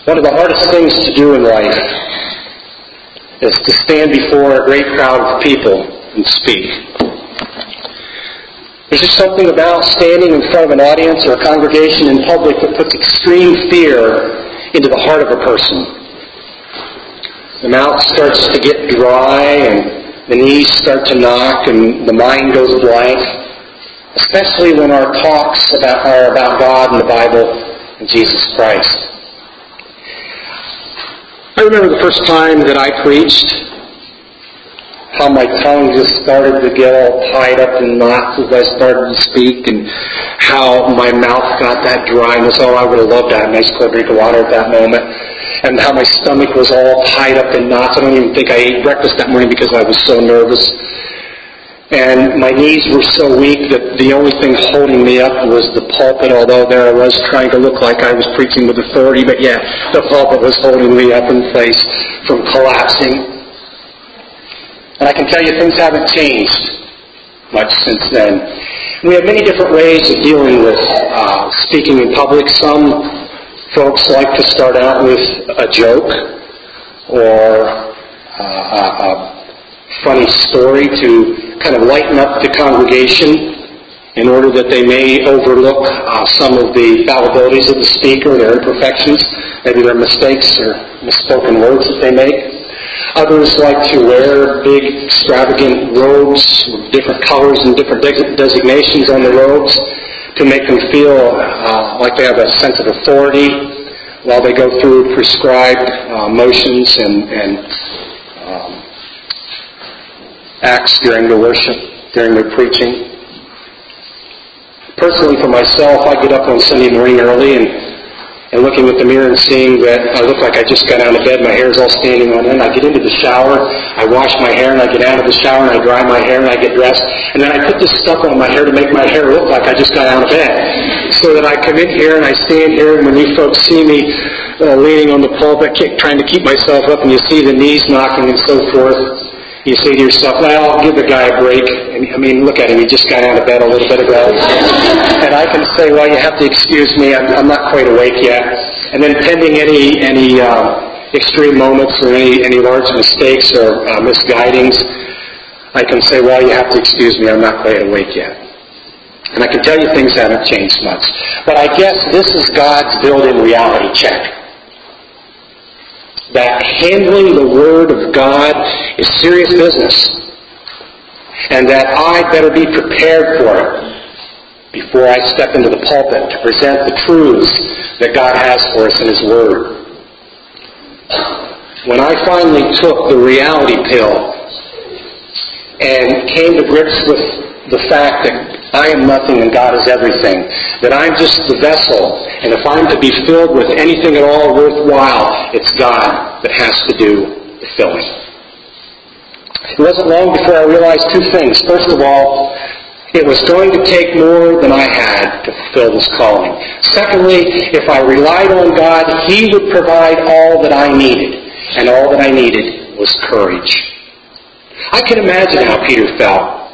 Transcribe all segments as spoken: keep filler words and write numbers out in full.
One of the hardest things to do in life is to stand before a great crowd of people and speak. There's just something about standing in front of an audience or a congregation in public that puts extreme fear into the heart of a person. The mouth starts to get dry and the knees start to knock and the mind goes blank, especially when our talks about, are about God and the Bible and Jesus Christ. I remember the first time that I preached, how my tongue just started to get all tied up in knots as I started to speak, and how my mouth got that dryness. Oh, I would have loved that nice cold drink of water at that moment. And how my stomach was all tied up in knots. I don't even think I ate breakfast that morning because I was so nervous. And my knees were so weak that the only thing holding me up was the pulpit, although there I was trying to look like I was preaching with authority. But yeah, the pulpit was holding me up in place from collapsing. And I can tell you things haven't changed much since then. We have many different ways of dealing with uh, speaking in public. Some folks like to start out with a joke or uh, a, a funny story to kind of lighten up the congregation in order that they may overlook uh, some of the fallibilities of the speaker, their imperfections, maybe their mistakes or misspoken words that they make. Others like to wear big, extravagant robes with different colors and different de- designations on the robes to make them feel uh, like they have a sense of authority while they go through prescribed uh, motions and, and um, acts during the worship, during their preaching. Personally, for myself, I get up on Sunday morning early and, and looking at the mirror and seeing that I look like I just got out of bed, my hair's all standing on end. I get into the shower, I wash my hair, and I get out of the shower, and I dry my hair, and I get dressed, and then I put this stuff on my hair to make my hair look like I just got out of bed. So that I come in here and I stand here, and when you folks see me uh, leaning on the pulpit, trying to keep myself up, and you see the knees knocking and so forth, you say to yourself, well, give the guy a break. I mean, look at him. He just got out of bed a little bit ago. And I can say, well, you have to excuse me. I'm, I'm not quite awake yet. And then pending any any uh, extreme moments or any, any large mistakes or uh, misguidings, I can say, well, you have to excuse me. I'm not quite awake yet. And I can tell you things haven't changed much. But I guess this is God's built-in reality check. That handling the Word of God is serious business. And that I better be prepared for it before I step into the pulpit to present the truths that God has for us in His Word. When I finally took the reality pill and came to grips with the fact that I am nothing and God is everything, that I'm just the vessel, and if I'm to be filled with anything at all worthwhile, it's God that has to do the filling. It wasn't long before I realized two things. First of all, it was going to take more than I had to fulfill this calling. Secondly, if I relied on God, He would provide all that I needed, and all that I needed was courage. I can imagine how Peter felt.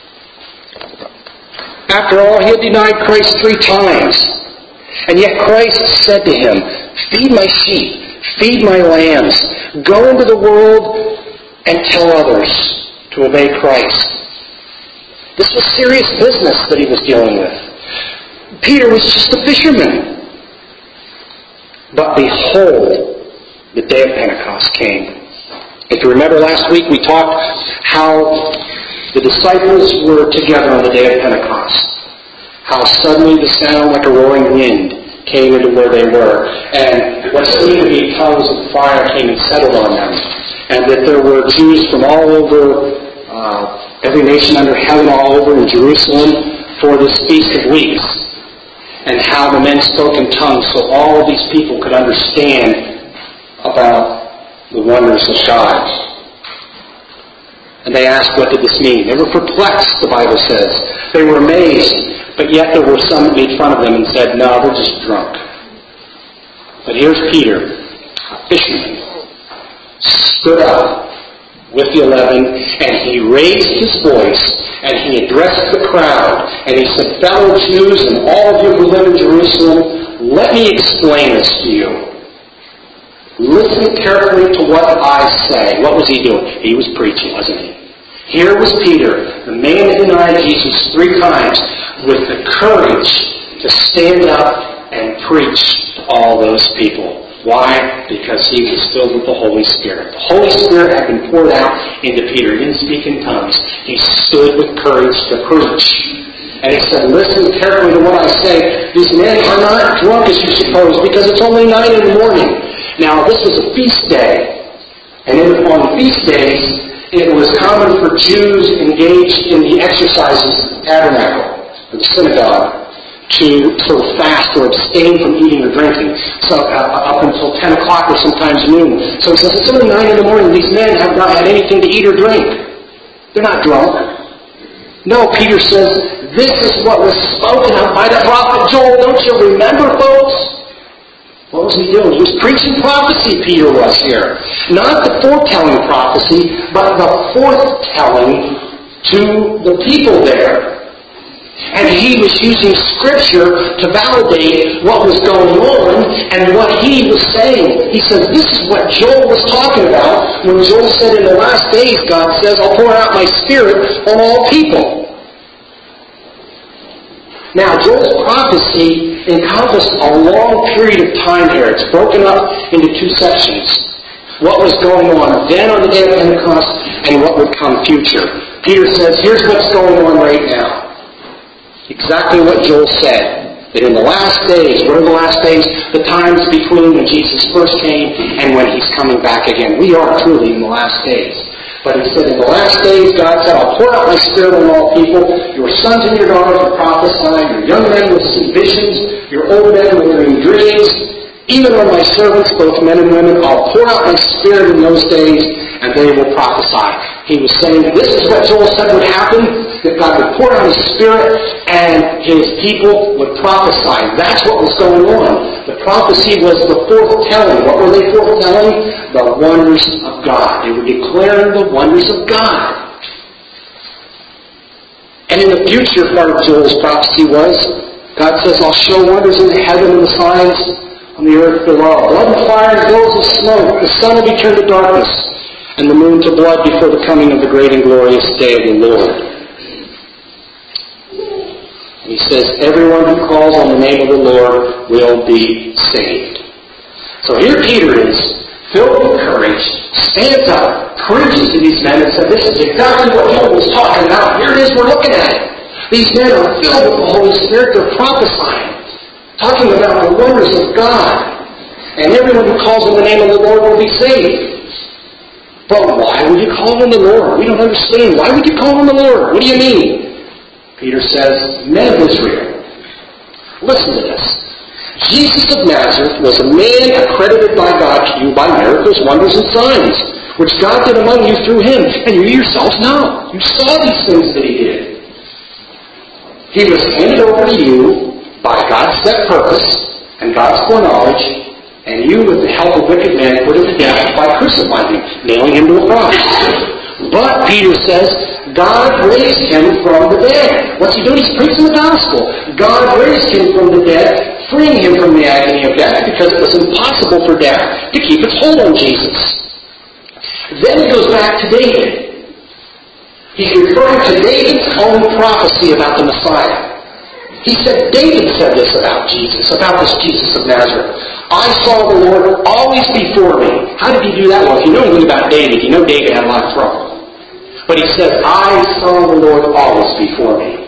After all, he had denied Christ three times. And yet Christ said to him, feed my sheep, feed my lambs, go into the world and tell others to obey Christ. This was serious business that he was dealing with. Peter was just a fisherman. But behold, the day of Pentecost came. If you remember last week, we talked how the disciples were together on the day of Pentecost. How suddenly the sound like a roaring wind came into where they were. And what seemed to be tongues of fire came and settled on them. And that there were Jews from all over, uh, every nation under heaven, all over in Jerusalem for this Feast of Weeks. And how the men spoke in tongues so all of these people could understand about the wonders of God. And they asked, what did this mean? They were perplexed, the Bible says. They were amazed, but yet there were some that made fun of them and said, no, they're just drunk. But here's Peter, a fisherman, stood up with the eleven, and he raised his voice, and he addressed the crowd, and he said, fellow Jews and all of you who live in Jerusalem, let me explain this to you. Listen carefully to what I say. What was he doing? He was preaching, wasn't he? Here was Peter, the man that denied Jesus three times, with the courage to stand up and preach to all those people. Why? Because he was filled with the Holy Spirit. The Holy Spirit had been poured out into Peter. He didn't speak in tongues. He stood with courage to preach. And he said, listen carefully to what I say. These men are not drunk as you suppose, because it's only nine in the morning. Now, this was a feast day. And in, on feast days, it was common for Jews engaged in the exercises of the tabernacle, or the synagogue, to sort of fast or abstain from eating or drinking, so uh, up until ten o'clock or sometimes noon. So he says, it's only nine in the morning. These men have not had anything to eat or drink. They're not drunk. No, Peter says, this is what was spoken of by the prophet Joel. Don't you remember, folks? What was he doing? He was preaching prophecy, Peter was here. Not the foretelling prophecy, but the forthtelling to the people there. And he was using Scripture to validate what was going on and what he was saying. He says, this is what Joel was talking about when Joel said, in the last days, God says, I'll pour out my Spirit on all people. Now, Joel's prophecy encompassed a long period of time here. It's broken up into two sections. What was going on then on the day of Pentecost and what would come future. Peter says, here's what's going on right now. Exactly what Joel said. That in the last days, what are the last days? The times between when Jesus first came and when He's coming back again. We are truly in the last days. But He said, in the last days, God said, I'll pour out my Spirit on all people. Your sons and your daughters will prophesy. Your young men will see visions. Your old men will dream dreams. Even on my servants, both men and women, I'll pour out my Spirit in those days, and they will prophesy. He was saying, this is what Joel said would happen, that God would pour out His Spirit, and His people would prophesy. That's what was going on. The prophecy was the foretelling. What were they foretelling? The wonders of God. They were declaring the wonders of God. And in the future part of Joel's prophecy was, God says, I'll show wonders in the heaven and the signs on the earth below. Blood and fire and billows of smoke. The sun will be turned to darkness, and the moon to blood before the coming of the great and glorious day of the Lord. And he says, everyone who calls on the name of the Lord will be saved. So here Peter is, filled with courage, stands up, preaches to these men and said, this is exactly what Joel was talking about. Here it is, we're looking at it. These men are filled with the Holy Spirit, they're prophesying, talking about the wonders of God. And everyone who calls on the name of the Lord will be saved. But why would you call on the Lord? We don't understand. Why would you call on the Lord? What do you mean? Peter says, men of Israel, listen to this. Jesus of Nazareth was a man accredited by God to you by miracles, wonders, and signs, which God did among you through Him. And you yourselves know. You saw these things that He did. He was handed over to you by God's set purpose and God's foreknowledge, and you, with the help of wicked men, put Him to death by crucifying Him, nailing Him to a cross. But, Peter says, God raised Him from the dead. What's He doing? He's preaching the gospel. God raised Him from the dead, freeing Him from the agony of death, because it was impossible for death to keep its hold on Jesus. Then he goes back to David. He's referring to David's own prophecy about the Messiah. He said, David said this about Jesus, about this Jesus of Nazareth. I saw the Lord always before me. How did he do that? Well, if you know anything about David, you know David had a lot of trouble. But he says, I saw the Lord always before me.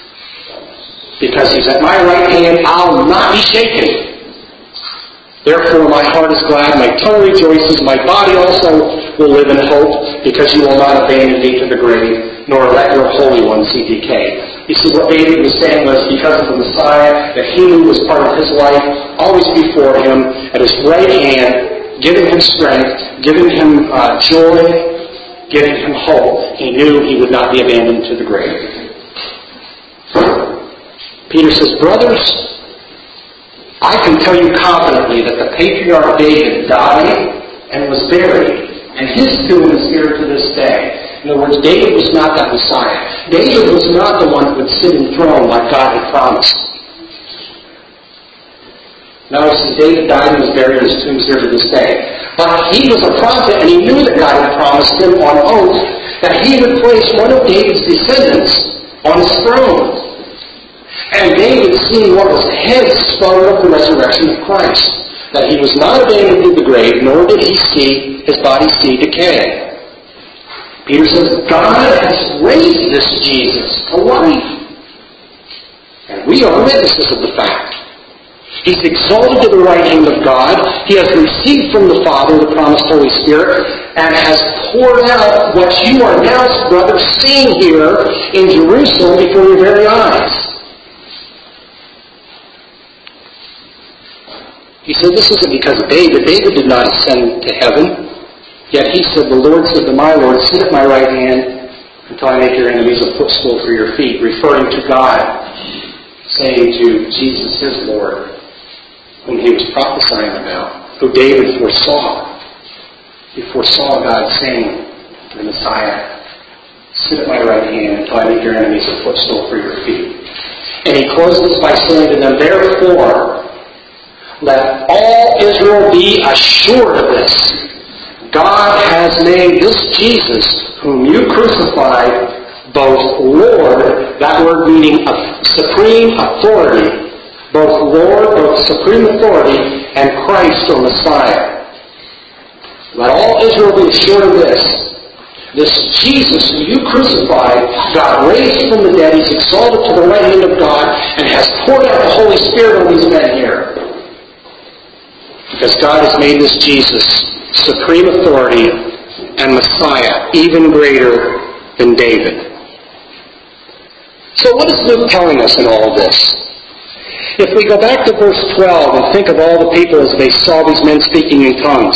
Because He's at my right hand, I'll not be shaken. Therefore my heart is glad, my tongue rejoices, my body also will live in hope, because you will not abandon me to the grave, nor let your Holy One see decay. You see, what David was saying was, because of the Messiah that he knew was part of his life, always before him, at his right hand, giving him strength, giving him uh, joy, giving him hope, he knew he would not be abandoned to the grave. Peter says, brothers, I can tell you confidently that the patriarch David died and was buried, and his tomb is here to this day. In other words, David was not that Messiah. David was not the one who would sit enthroned like God had promised. Now, see, David died and was buried in his tomb's there to this day. But he was a prophet, and he knew that God had promised him on oath that he would place one of David's descendants on his throne. And David, seeing what was ahead, spelled up the resurrection of Christ. That he was not abandoned in the grave, nor did he see his body see decay. Peter says, God has raised this Jesus to life. And we are witnesses of the fact. He's exalted to the right hand of God. He has received from the Father the promised Holy Spirit and has poured out what you are now, brothers, seeing here in Jerusalem before your very eyes. He said this isn't because of David. David did not ascend to heaven. Yet he said, the Lord said to my Lord, sit at my right hand until I make your enemies a footstool for your feet, referring to God, saying to Jesus, his Lord, whom he was prophesying about, who David foresaw. He foresaw God saying to the Messiah, sit at my right hand until I make your enemies a footstool for your feet. And he closes by saying to them, therefore, let all Israel be assured of this. God has made this Jesus, whom you crucified, both Lord, that word meaning of supreme authority, both Lord, both supreme authority, and Christ or Messiah. Let all Israel be assured of this. This Jesus who you crucified, God raised from the dead, He's exalted to the right hand of God, and has poured out the Holy Spirit on these men here. Because God has made this Jesus supreme authority and Messiah, even greater than David. So what is Luke telling us in all of this? If we go back to verse twelve and think of all the people as they saw these men speaking in tongues,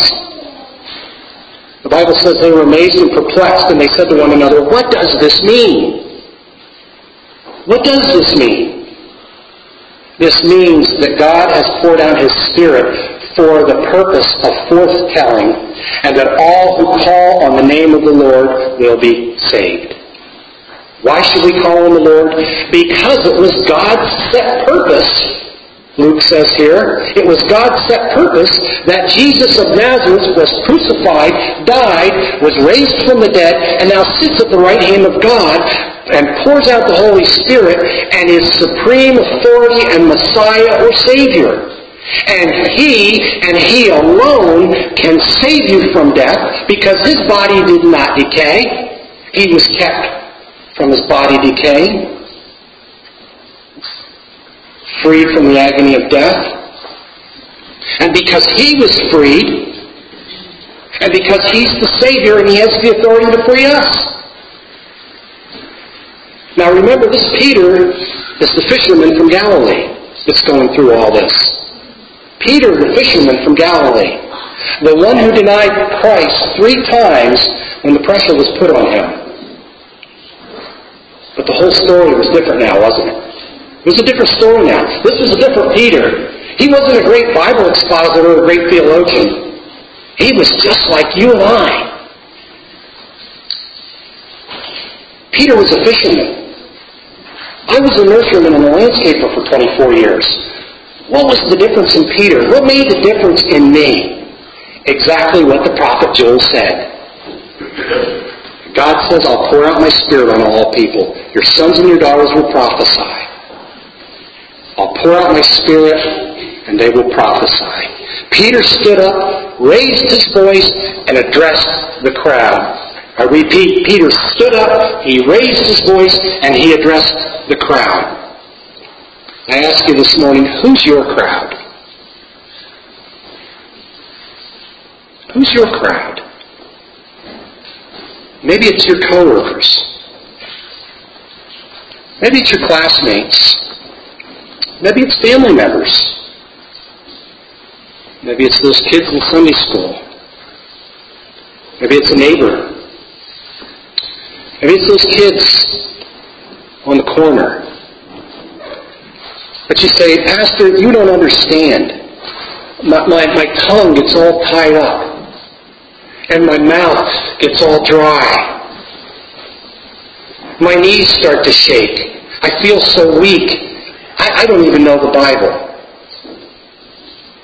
the Bible says they were amazed and perplexed, and they said to one another, what does this mean? What does this mean? This means that God has poured out His Spirit for the purpose of forthtelling, and that all who call on the name of the Lord will be saved. Why should we call on the Lord? Because it was God's set purpose, Luke says here, it was God's set purpose that Jesus of Nazareth was crucified, died, was raised from the dead, and now sits at the right hand of God and pours out the Holy Spirit and is supreme authority and Messiah or Savior. And He, and He alone, can save you from death because His body did not decay. He was kept from His body decaying, freed from the agony of death. And because He was freed, and because He's the Savior and He has the authority to free us. Now remember, this Peter is the fisherman from Galilee that's going through all this. Peter, the fisherman from Galilee, the one who denied Christ three times when the pressure was put on him. But the whole story was different now, wasn't it? It was a different story now. This was a different Peter. He wasn't a great Bible expositor or a great theologian. He was just like you and I. Peter was a fisherman. I was a nurseryman and a landscaper for twenty-four years. What was the difference in Peter? What made the difference in me? Exactly what the prophet Joel said. God says, I'll pour out my Spirit on all people. Your sons and your daughters will prophesy. I'll pour out my Spirit and they will prophesy. Peter stood up, raised his voice, and addressed the crowd. I repeat, Peter stood up, he raised his voice, and he addressed the crowd. I ask you this morning, who's your crowd? Who's your crowd? Maybe it's your coworkers. Maybe it's your classmates. Maybe it's family members. Maybe it's those kids in Sunday school. Maybe it's a neighbor. Maybe it's those kids on the corner. But you say, Pastor, you don't understand. My, my, my tongue gets all tied up. And my mouth gets all dry. My knees start to shake. I feel so weak. I, I don't even know the Bible.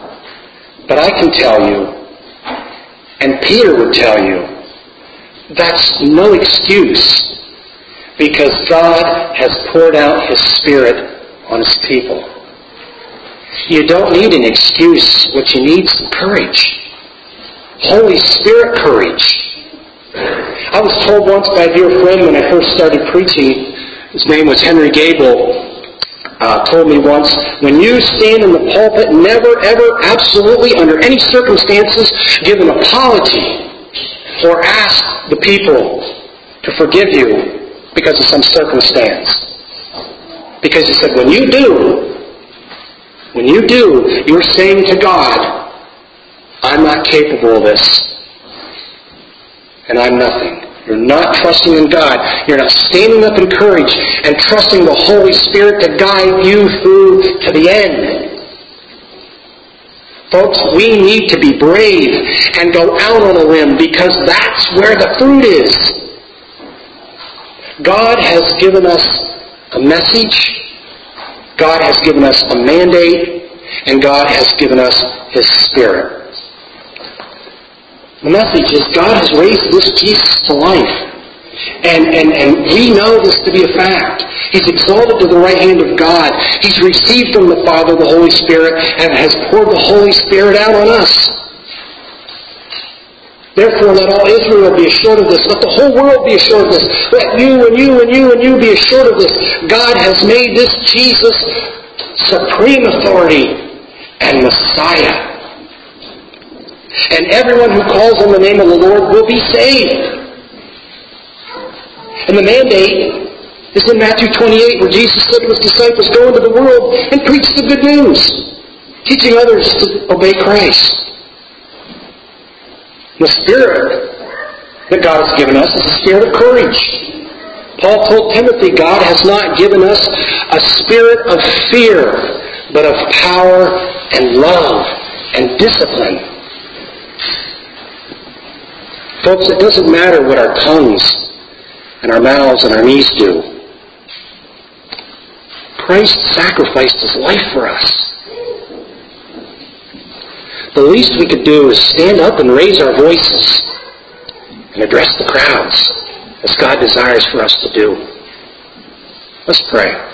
But I can tell you, and Peter would tell you, that's no excuse, because God has poured out His Spirit on His people. You don't need an excuse. What you need is courage. Holy Spirit courage. I was told once by a dear friend when I first started preaching, his name was Henry Gable, uh, told me once, when you stand in the pulpit, never, ever, absolutely, under any circumstances, give an apology or ask the people to forgive you because of some circumstance. Because he said, when you do, when you do, you're saying to God, I'm not capable of this, and I'm nothing. You're not trusting in God. You're not standing up in courage and trusting the Holy Spirit to guide you through to the end. Folks, we need to be brave and go out on a limb, because that's where the fruit is. God has given us a message. God has given us a mandate. And God has given us His Spirit. The message is God has raised this Jesus to life. And, and, and we know this to be a fact. He's exalted to the right hand of God. He's received from the Father the Holy Spirit and has poured the Holy Spirit out on us. Therefore, let all Israel be assured of this. Let the whole world be assured of this. Let you and you and you and you be assured of this. God has made this Jesus supreme authority and Messiah. And everyone who calls on the name of the Lord will be saved. And the mandate is in Matthew twenty-eight, where Jesus said to His disciples, go into the world and preach the good news, teaching others to obey Christ. The Spirit that God has given us is a spirit of courage. Paul told Timothy, God has not given us a spirit of fear, but of power and love and discipline. Folks, it doesn't matter what our tongues and our mouths and our knees do. Christ sacrificed His life for us. The least we could do is stand up and raise our voices and address the crowds, as God desires for us to do. Let's pray.